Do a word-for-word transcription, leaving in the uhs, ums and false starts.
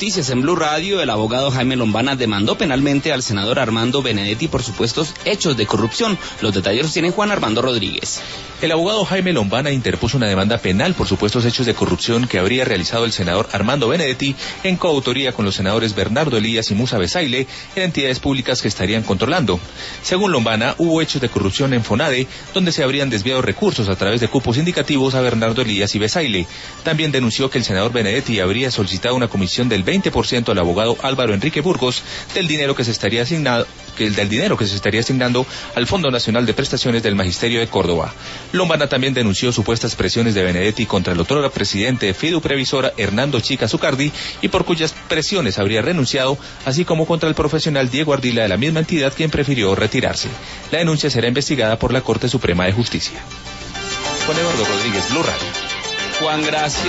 Noticias en Blue Radio, el abogado Jaime Lombana demandó penalmente al senador Armando Benedetti por supuestos hechos de corrupción. Los detalles los tiene Juan Armando Rodríguez. El abogado Jaime Lombana interpuso una demanda penal por supuestos hechos de corrupción que habría realizado el senador Armando Benedetti en coautoría con los senadores Bernardo Elías y Musa Besaile en entidades públicas que estarían controlando. Según Lombana, hubo hechos de corrupción en FONADE, donde se habrían desviado recursos a través de cupos indicativos a Bernardo Elías y Besaile. También denunció que el senador Benedetti habría solicitado una comisión del veinte por ciento al abogado Álvaro Enrique Burgos del dinero que se estaría asignado, que del dinero que se estaría asignando al Fondo Nacional de Prestaciones del Magisterio de Córdoba. Lombana también denunció supuestas presiones de Benedetti contra el otrora presidente de Fidu Previsora, Hernando Chica Zucardi, y por cuyas presiones habría renunciado, así como contra el profesional Diego Ardila de la misma entidad, quien prefirió retirarse. La denuncia será investigada por la Corte Suprema de Justicia. Juan Eduardo Rodríguez, Blue Radio. Juan, gracias.